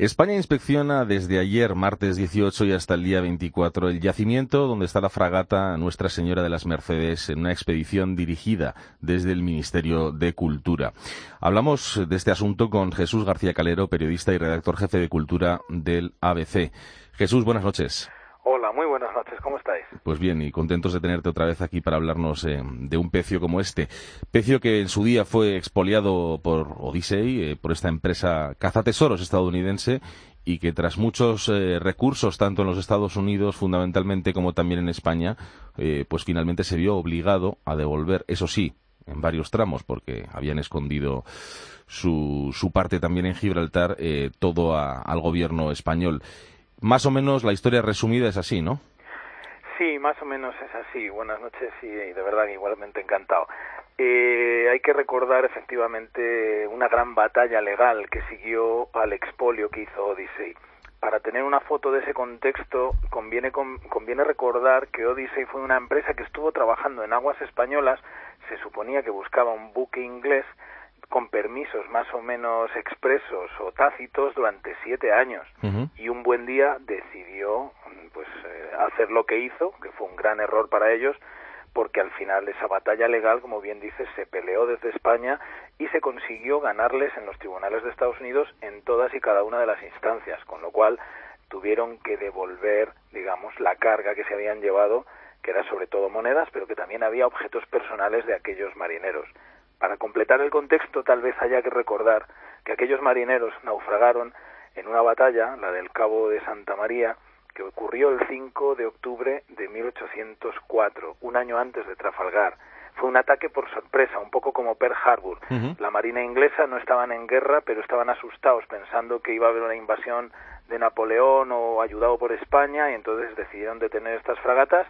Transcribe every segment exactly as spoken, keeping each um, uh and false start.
España inspecciona desde ayer, martes dieciocho, y hasta el día veinticuatro, el yacimiento donde está la fragata Nuestra Señora de las Mercedes en una expedición dirigida desde el Ministerio de Cultura. Hablamos de este asunto con Jesús García Calero, periodista y redactor jefe de Cultura del A B C. Jesús, buenas noches. Hola, muy buenas noches, ¿cómo estáis? Pues bien, y contentos de tenerte otra vez aquí para hablarnos eh, de un pecio como este. Pecio que en su día fue expoliado por Odyssey, eh, por esta empresa cazatesoros estadounidense, y que tras muchos eh, recursos, tanto en los Estados Unidos fundamentalmente como también en España, eh, pues finalmente se vio obligado a devolver, eso sí, en varios tramos, porque habían escondido su, su parte también en Gibraltar, eh, todo a, al gobierno español. Más o menos la historia resumida es así, ¿no? Sí, más o menos es así. Buenas noches y de verdad igualmente encantado. Eh, hay que recordar efectivamente una gran batalla legal que siguió al expolio que hizo Odyssey. Para tener una foto de ese contexto conviene, conviene recordar que Odyssey fue una empresa que estuvo trabajando en aguas españolas. Se suponía que buscaba un buque inglés con permisos más o menos expresos o tácitos durante siete años. Uh-huh. Y un buen día decidió pues eh, hacer lo que hizo, que fue un gran error para ellos, porque al final esa batalla legal, como bien dices, se peleó desde España y se consiguió ganarles en los tribunales de Estados Unidos en todas y cada una de las instancias, con lo cual tuvieron que devolver, digamos, la carga que se habían llevado, que era sobre todo monedas, pero que también había objetos personales de aquellos marineros. Para completar el contexto, tal vez haya que recordar que aquellos marineros naufragaron en una batalla, la del Cabo de Santa María, que ocurrió el cinco de octubre de mil ochocientos cuatro, un año antes de Trafalgar. Fue un ataque por sorpresa, un poco como Pearl Harbor. Uh-huh. La marina inglesa no estaban en guerra, pero estaban asustados, pensando que iba a haber una invasión de Napoleón o ayudado por España, y entonces decidieron detener estas fragatas,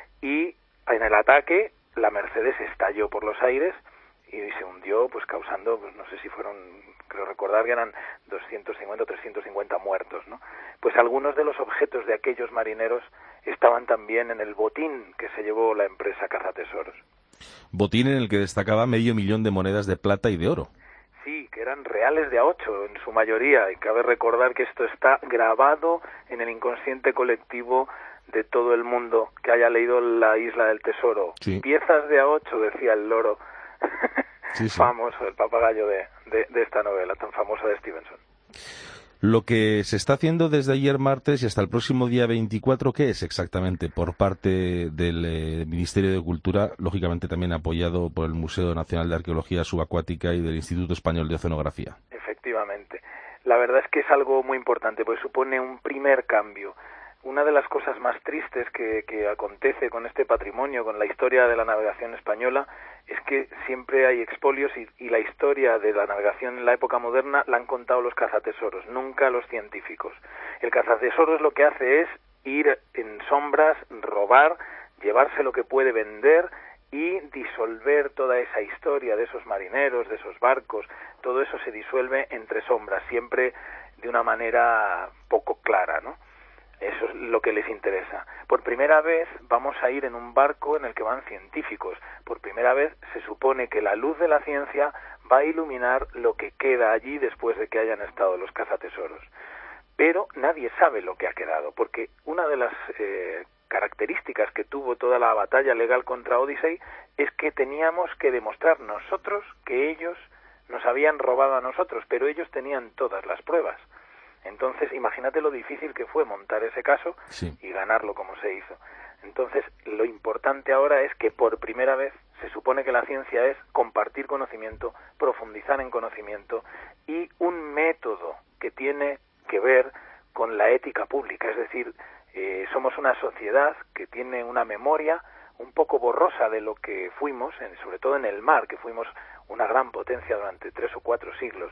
y en el ataque la Mercedes estalló por los aires y se hundió, pues causando, pues no sé si fueron, creo recordar que eran doscientos cincuenta o trescientos cincuenta muertos, ¿no? Pues algunos de los objetos de aquellos marineros estaban también en el botín que se llevó la empresa cazatesoros. Botín en el que destacaba medio millón de monedas de plata y de oro. Sí, que eran reales de a ocho en su mayoría, y cabe recordar que esto está grabado en el inconsciente colectivo de todo el mundo que haya leído La Isla del Tesoro. Sí. Piezas de a ocho, decía el loro. Sí, sí. Famoso, el papagayo de, de, de esta novela tan famosa de Stevenson. Lo que se está haciendo desde ayer martes y hasta el próximo día veinticuatro, ¿qué es exactamente por parte del eh, Ministerio de Cultura, lógicamente también apoyado por el Museo Nacional de Arqueología Subacuática y del Instituto Español de Oceanografía? Efectivamente. La verdad es que es algo muy importante, pues supone un primer cambio. Una de las cosas más tristes que, que acontece con este patrimonio, con la historia de la navegación española, es que siempre hay expolios y, y la historia de la navegación en la época moderna la han contado los cazatesoros, nunca los científicos. El cazatesoros lo que hace es ir en sombras, robar, llevarse lo que puede vender y disolver toda esa historia de esos marineros, de esos barcos. Todo eso se disuelve entre sombras, siempre de una manera poco clara, ¿no? Eso es lo que les interesa. Por primera vez vamos a ir en un barco en el que van científicos. Por primera vez se supone que la luz de la ciencia va a iluminar lo que queda allí después de que hayan estado los cazatesoros. Pero nadie sabe lo que ha quedado, porque una de las eh, características que tuvo toda la batalla legal contra Odyssey es que teníamos que demostrar nosotros que ellos nos habían robado a nosotros, pero ellos tenían todas las pruebas. Entonces, imagínate lo difícil que fue montar ese caso sí. y ganarlo como se hizo. Entonces, lo importante ahora es que por primera vez se supone que la ciencia es compartir conocimiento, profundizar en conocimiento y un método que tiene que ver con la ética pública. Es decir, eh, somos una sociedad que tiene una memoria un poco borrosa de lo que fuimos, en, sobre todo en el mar, que fuimos una gran potencia durante tres o cuatro siglos.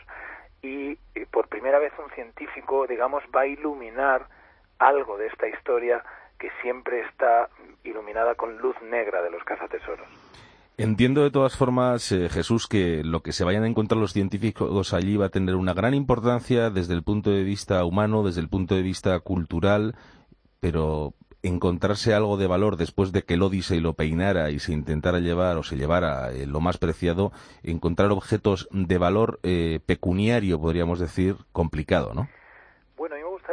Y eh, por primera vez un científico, digamos, va a iluminar algo de esta historia que siempre está iluminada con luz negra de los cazatesoros. Entiendo de todas formas, eh, Jesús, que lo que se vayan a encontrar los científicos allí va a tener una gran importancia desde el punto de vista humano, desde el punto de vista cultural, pero encontrarse algo de valor después de que el Odyssey lo peinara y se intentara llevar o se llevara eh, lo más preciado, encontrar objetos de valor eh, pecuniario, podríamos decir, complicado, ¿no?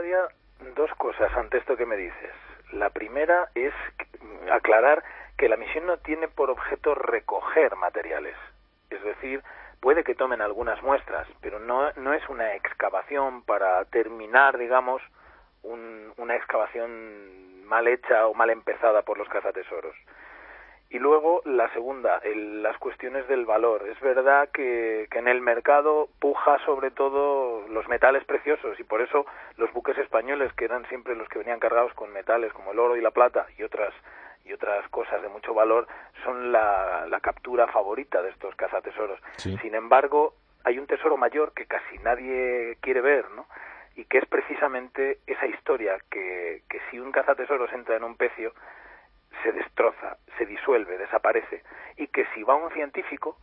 añadiría dos cosas ante esto que me dices. La primera es aclarar que la misión no tiene por objeto recoger materiales. Es decir, puede que tomen algunas muestras, pero no, no es una excavación para terminar, digamos, un, una excavación mal hecha o mal empezada por los cazatesoros. Y luego, la segunda, el, las cuestiones del valor. Es verdad que, que en el mercado puja sobre todo los metales preciosos, y por eso los buques españoles, que eran siempre los que venían cargados con metales como el oro y la plata y otras y otras cosas de mucho valor, son la, la captura favorita de estos cazatesoros. Sí. Sin embargo, hay un tesoro mayor que casi nadie quiere ver, ¿no? Y que es precisamente esa historia, que, que si un cazatesoros entra en un pecio, se destroza, se disuelve, desaparece, y que si va un científico,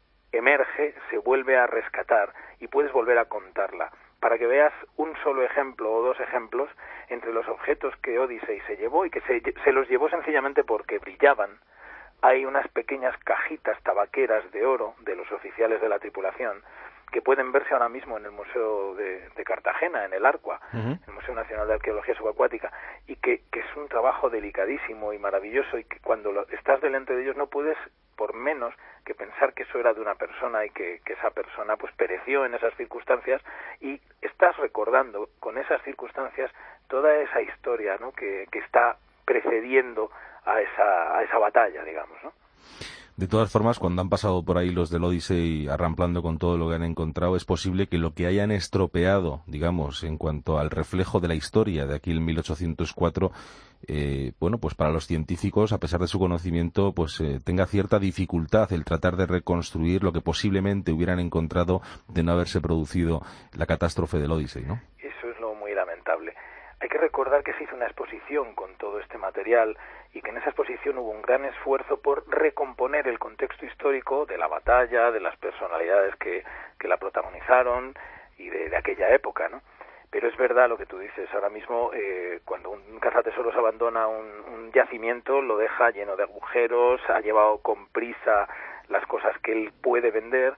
emerge, se vuelve a rescatar y puedes volver a contarla. Para que veas un solo ejemplo o dos ejemplos entre los objetos que Odyssey se llevó y que se, se los llevó sencillamente porque brillaban, hay unas pequeñas cajitas tabaqueras de oro de los oficiales de la tripulación que pueden verse ahora mismo en el Museo de, de Cartagena, en el Arqua, uh-huh. el Museo Nacional de Arqueología Subacuática, y que, que es un trabajo delicadísimo y maravilloso, y que cuando lo, estás delante de ellos no puedes, por menos, que pensar que eso era de una persona y que, que esa persona pues pereció en esas circunstancias, y estás recordando con esas circunstancias toda esa historia, ¿no?, que, que está precediendo a esa, a esa batalla, digamos, ¿no? De todas formas, cuando han pasado por ahí los del Odyssey arramplando con todo lo que han encontrado, es posible que lo que hayan estropeado, digamos, en cuanto al reflejo de la historia de aquí en mil ochocientos cuatro, eh, bueno, pues para los científicos, a pesar de su conocimiento, pues eh, tenga cierta dificultad el tratar de reconstruir lo que posiblemente hubieran encontrado de no haberse producido la catástrofe del Odyssey, ¿no? Eso es lo muy lamentable. Hay que recordar que se hizo una exposición con todo este material y que en esa exposición hubo un gran esfuerzo por recomponer el contexto histórico de la batalla, de las personalidades que, que la protagonizaron y de, de aquella época, ¿no? Pero es verdad lo que tú dices. Ahora mismo, eh, cuando un cazatesoros abandona un, un yacimiento, lo deja lleno de agujeros, ha llevado con prisa las cosas que él puede vender,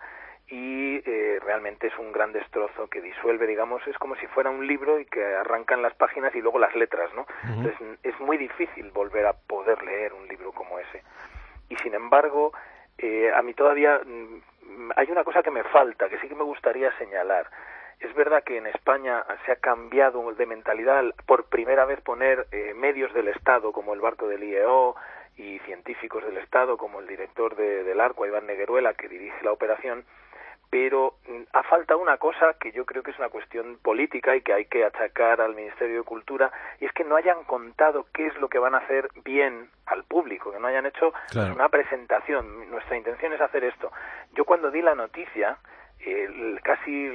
y eh, realmente es un gran destrozo que disuelve, digamos, es como si fuera un libro y que arrancan las páginas y luego las letras, ¿no? Uh-huh. Entonces es muy difícil volver a poder leer un libro como ese. Y sin embargo, eh, a mí todavía mm, hay una cosa que me falta, que sí que me gustaría señalar. Es verdad que en España se ha cambiado de mentalidad por primera vez poner eh, medios del Estado como el barco del I E O y científicos del Estado como el director de, del Arqua, Iván Negueruela, que dirige la operación. Pero ha faltado una cosa que yo creo que es una cuestión política y que hay que achacar al Ministerio de Cultura, y es que no hayan contado qué es lo que van a hacer bien al público, que no hayan hecho claro. una presentación. Nuestra intención es hacer esto. Yo cuando di la noticia, eh, casi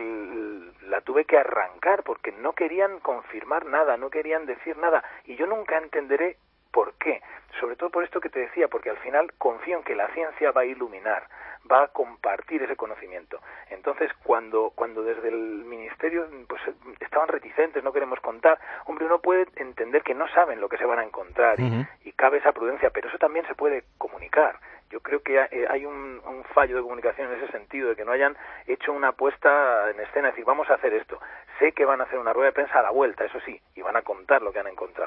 la tuve que arrancar porque no querían confirmar nada, no querían decir nada, y yo nunca entenderé por qué. Sobre todo por esto que te decía, porque al final confío en que la ciencia va a iluminar, va a compartir ese conocimiento. Entonces, cuando cuando desde el Ministerio pues estaban reticentes, no queremos contar, hombre, uno puede entender que no saben lo que se van a encontrar, uh-huh. y, y cabe esa prudencia, pero eso también se puede comunicar. Yo creo que hay un, un fallo de comunicación en ese sentido, de que no hayan hecho una puesta en escena, es decir, vamos a hacer esto. Sé que van a hacer una rueda de prensa a la vuelta, eso sí, y van a contar lo que han encontrado.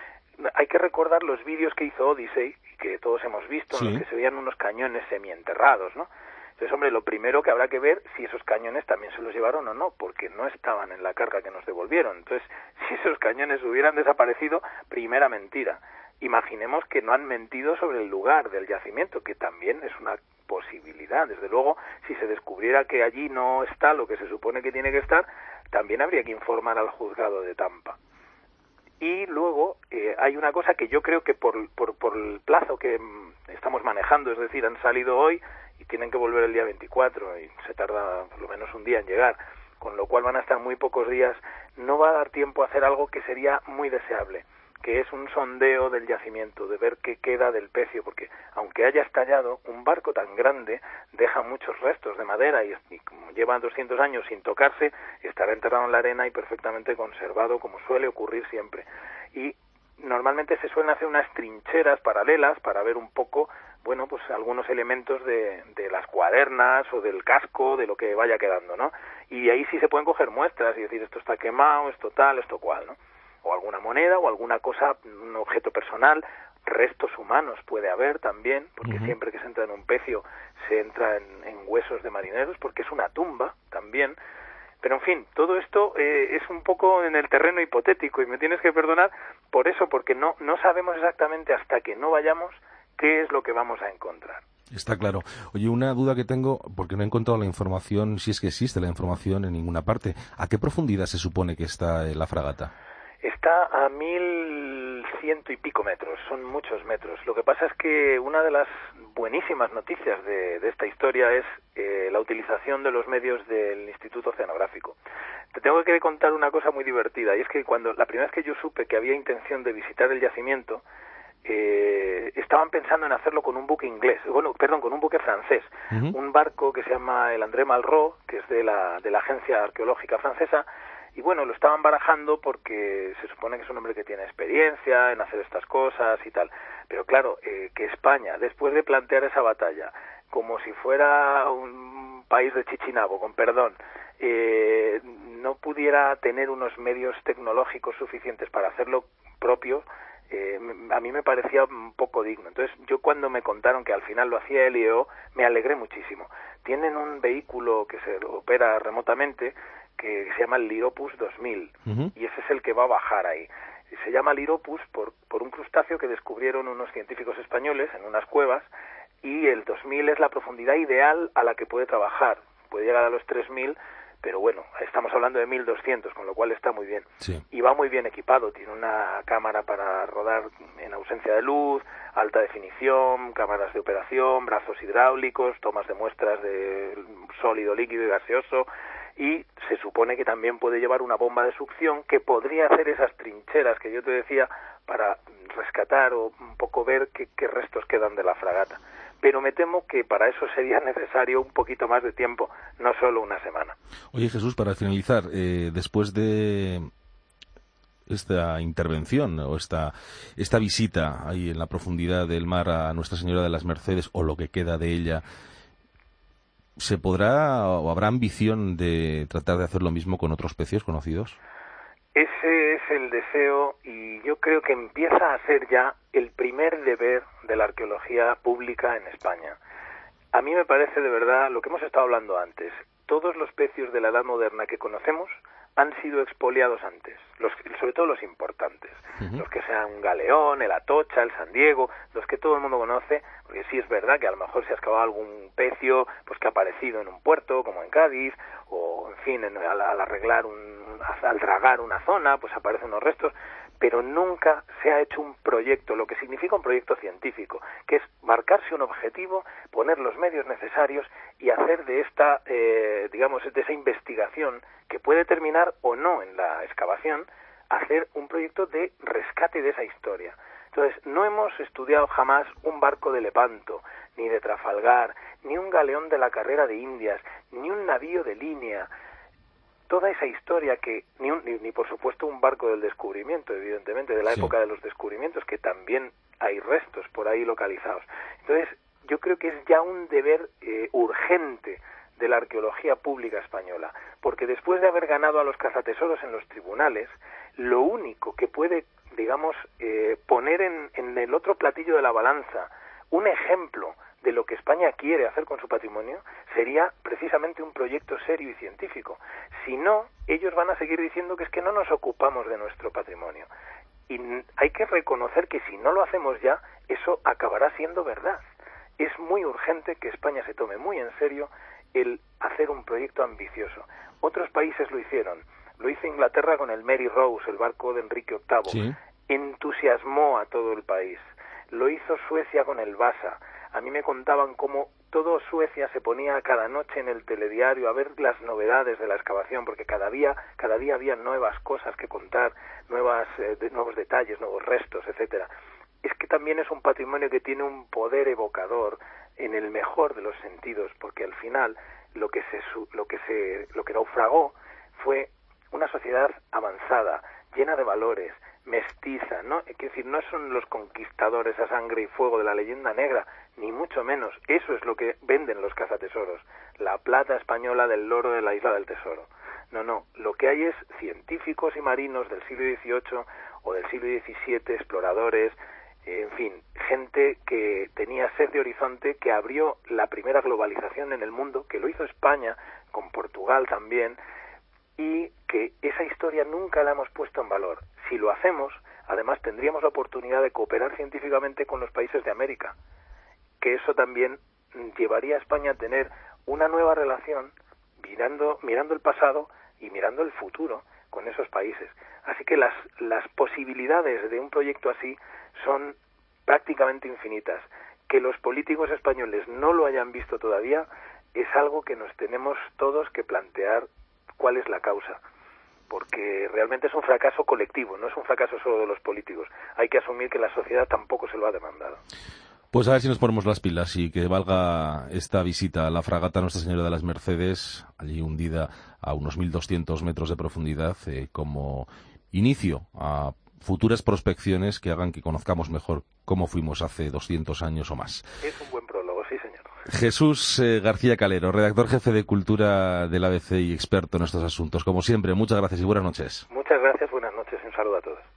Hay que recordar los vídeos que hizo Odyssey, que todos hemos visto, sí. en los que se veían unos cañones semienterrados, ¿no? Entonces, hombre, lo primero que habrá que ver si esos cañones también se los llevaron o no, porque no estaban en la carga que nos devolvieron. Entonces, si esos cañones hubieran desaparecido, primera mentira. Imaginemos que no han mentido sobre el lugar del yacimiento, que también es una posibilidad. Desde luego, si se descubriera que allí no está lo que se supone que tiene que estar, también habría que informar al juzgado de Tampa. Y luego eh, hay una cosa que yo creo que por, por, por el plazo que mm, estamos manejando, es decir, han salido hoy y tienen que volver el día veinticuatro y se tarda por lo menos un día en llegar, con lo cual van a estar muy pocos días, no va a dar tiempo a hacer algo que sería muy deseable, que es un sondeo del yacimiento, de ver qué queda del pecio, porque aunque haya estallado, un barco tan grande deja muchos restos de madera y, y como lleva doscientos años sin tocarse, estará enterrado en la arena y perfectamente conservado, como suele ocurrir siempre. Y normalmente se suelen hacer unas trincheras paralelas para ver un poco bueno, pues algunos elementos de, de las cuadernas o del casco, de lo que vaya quedando, ¿no? Y ahí sí se pueden coger muestras y decir esto está quemado, esto tal, esto cual, ¿no? O alguna moneda o alguna cosa, un objeto personal, restos humanos puede haber también, porque uh-huh. siempre que se entra en un pecio se entra en, en huesos de marineros, porque es una tumba también. Pero en fin, todo esto eh, es un poco en el terreno hipotético y me tienes que perdonar por eso, porque no, no sabemos exactamente hasta que no vayamos qué es lo que vamos a encontrar. Está claro. Oye, una duda que tengo, porque no he encontrado la información, si es que existe la información en ninguna parte. ¿A qué profundidad se supone que está la fragata? Está a mil ciento y pico metros, son muchos metros. Lo que pasa es que una de las buenísimas noticias de, de esta historia es eh, la utilización de los medios del Instituto Oceanográfico. Te tengo que contar una cosa muy divertida, y es que cuando la primera vez que yo supe que había intención de visitar el yacimiento, eh, estaban pensando en hacerlo con un buque inglés, bueno, perdón, con un buque francés, uh-huh. un barco que se llama el André Malraux, que es de la, de la Agencia Arqueológica Francesa. Y bueno, lo estaban barajando porque se supone que es un hombre que tiene experiencia en hacer estas cosas y tal. Pero claro, eh, que España, después de plantear esa batalla, como si fuera un país de Chichinabo, con perdón, eh, no pudiera tener unos medios tecnológicos suficientes para hacerlo propio, eh, a mí me parecía un poco digno. Entonces, yo cuando me contaron que al final lo hacía el I E O, me alegré muchísimo. Tienen un vehículo que se opera remotamente, que se llama el Liropus dos mil, uh-huh. y ese es el que va a bajar ahí. Se llama Liropus por, por un crustáceo que descubrieron unos científicos españoles en unas cuevas, y el dos mil es la profundidad ideal a la que puede trabajar. Puede llegar a los tres mil, pero bueno, estamos hablando de mil doscientos, con lo cual está muy bien. Sí. Y va muy bien equipado, tiene una cámara para rodar en ausencia de luz, alta definición, cámaras de operación, brazos hidráulicos, tomas de muestras de sólido, líquido y gaseoso, y se supone que también puede llevar una bomba de succión que podría hacer esas trincheras que yo te decía para rescatar o un poco ver qué, qué restos quedan de la fragata. Pero me temo que para eso sería necesario un poquito más de tiempo, no solo una semana. Oye, Jesús, para finalizar, eh, después de esta intervención o esta, esta visita ahí en la profundidad del mar a Nuestra Señora de las Mercedes, o lo que queda de ella, ¿se podrá o habrá ambición de tratar de hacer lo mismo con otros pecios conocidos? Ese es el deseo, y yo creo que empieza a ser ya el primer deber de la arqueología pública en España. A mí me parece de verdad lo que hemos estado hablando antes. Todos los pecios de la Edad Moderna que conocemos han sido expoliados antes, los, sobre todo los importantes, uh-huh. los que sean un galeón, el Atocha, el San Diego, los que todo el mundo conoce, porque sí es verdad que a lo mejor se ha excavado algún pecio pues que ha aparecido en un puerto, como en Cádiz, o en fin, en, al, al arreglar un, al dragar una zona, pues aparecen unos restos, pero nunca se ha hecho un proyecto, lo que significa un proyecto científico, que es marcarse un objetivo, poner los medios necesarios y hacer de esta, eh, digamos, de esa investigación, que puede terminar o no en la excavación, hacer un proyecto de rescate de esa historia. Entonces, no hemos estudiado jamás un barco de Lepanto, ni de Trafalgar, ni un galeón de la carrera de Indias, ni un navío de línea. Toda esa historia que, ni, un, ni, ni por supuesto un barco del descubrimiento, evidentemente, de la sí. época de los descubrimientos, que también hay restos por ahí localizados. Entonces, yo creo que es ya un deber eh, urgente de la arqueología pública española, porque después de haber ganado a los cazatesoros en los tribunales, lo único que puede, digamos, eh, poner en, en el otro platillo de la balanza un ejemplo de lo que España quiere hacer con su patrimonio sería precisamente un proyecto serio y científico. Si no, ellos van a seguir diciendo que es que no nos ocupamos de nuestro patrimonio. Y hay que reconocer que si no lo hacemos ya, eso acabará siendo verdad. Es muy urgente que España se tome muy en serio el hacer un proyecto ambicioso. Otros países lo hicieron. Lo hizo Inglaterra con el Mary Rose, el barco de Enrique octavo. Sí. Entusiasmó a todo el país. Lo hizo Suecia con el Vasa. A mí me contaban cómo todo Suecia se ponía cada noche en el telediario a ver las novedades de la excavación, porque cada día, cada día había nuevas cosas que contar, nuevas, eh, de, nuevos detalles, nuevos restos, etcétera. Es que también es un patrimonio que tiene un poder evocador en el mejor de los sentidos, porque al final lo que se lo que se lo que naufragó fue una sociedad avanzada, llena de valores, mestiza, ¿no? Es decir, no son los conquistadores a sangre y fuego de la leyenda negra, ni mucho menos. Eso es lo que venden los cazatesoros, la plata española del loro de la Isla del Tesoro. No, no, lo que hay es científicos y marinos del siglo dieciocho o del siglo diecisiete, exploradores, en fin, gente que tenía sed de horizonte, que abrió la primera globalización en el mundo, que lo hizo España, con Portugal también, y que esa historia nunca la hemos puesto en valor. Si lo hacemos, además tendríamos la oportunidad de cooperar científicamente con los países de América, que eso también llevaría a España a tener una nueva relación mirando, mirando el pasado y mirando el futuro con esos países. Así que las, las posibilidades de un proyecto así son prácticamente infinitas. Que los políticos españoles no lo hayan visto todavía es algo que nos tenemos todos que plantear cuál es la causa, porque realmente es un fracaso colectivo, no es un fracaso solo de los políticos. Hay que asumir que la sociedad tampoco se lo ha demandado. Pues a ver si nos ponemos las pilas y que valga esta visita a la fragata Nuestra Señora de las Mercedes, allí hundida a unos mil doscientos metros de profundidad, eh, como inicio a futuras prospecciones que hagan que conozcamos mejor cómo fuimos hace doscientos años o más. Es un buen prólogo, sí, señor. Jesús eh, García Calero, redactor jefe de Cultura del A B C y experto en estos asuntos. Como siempre, muchas gracias y buenas noches. Muchas gracias, buenas noches y un saludo a todos.